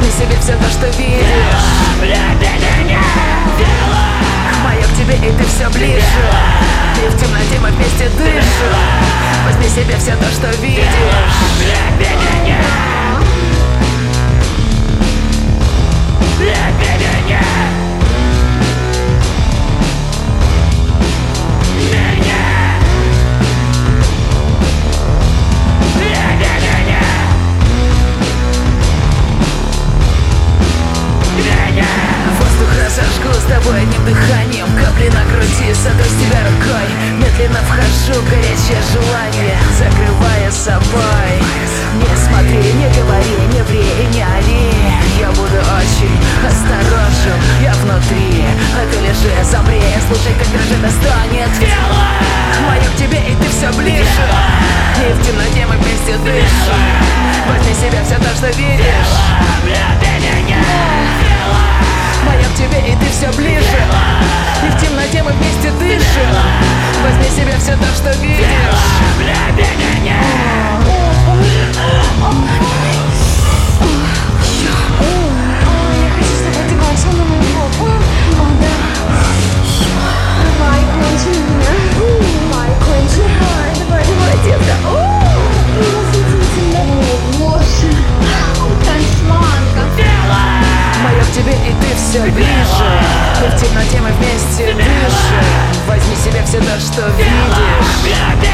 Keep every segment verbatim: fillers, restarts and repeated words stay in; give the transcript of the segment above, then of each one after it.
Возьми себе все то, что видишь. Мое к тебе, и ты все ближе. И в темноте мы вместе дышим. Возьми себе все то, что видишь. Сожгу с тобой одним дыханием, капли на груди, сотру с тебя рукой. Медленно вхожу в горячее желание, закрывая собой. Не смотри, не говори, не ври и не ори. Я буду очень осторожен, я внутри. А ты лежи, замри, слушай, как дрожит и стонет тело. Мое к тебе, и ты все ближе. И в темноте мы вместе дышим. Возьми себе все то, что видишь. Мое к тебе, и ты все ближе. И в темноте мы вместе дышим. Возьми себе все то, что видишь. Я хочу с тобой одеваться на мою попу. О, да. Давай, кончи меня. Давай, кончи. Давай, давай, детка. Восхитительно. Боже. Так сладко. Мое к тебе, и ты все ближе. И в темноте мы вместе дышим. Возьми себе все то, что видишь.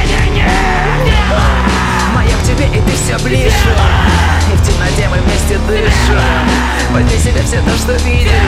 Мое к тебе, и ты все ближе. И в темноте мы вместе дышим. Возьми себе все то, что видишь.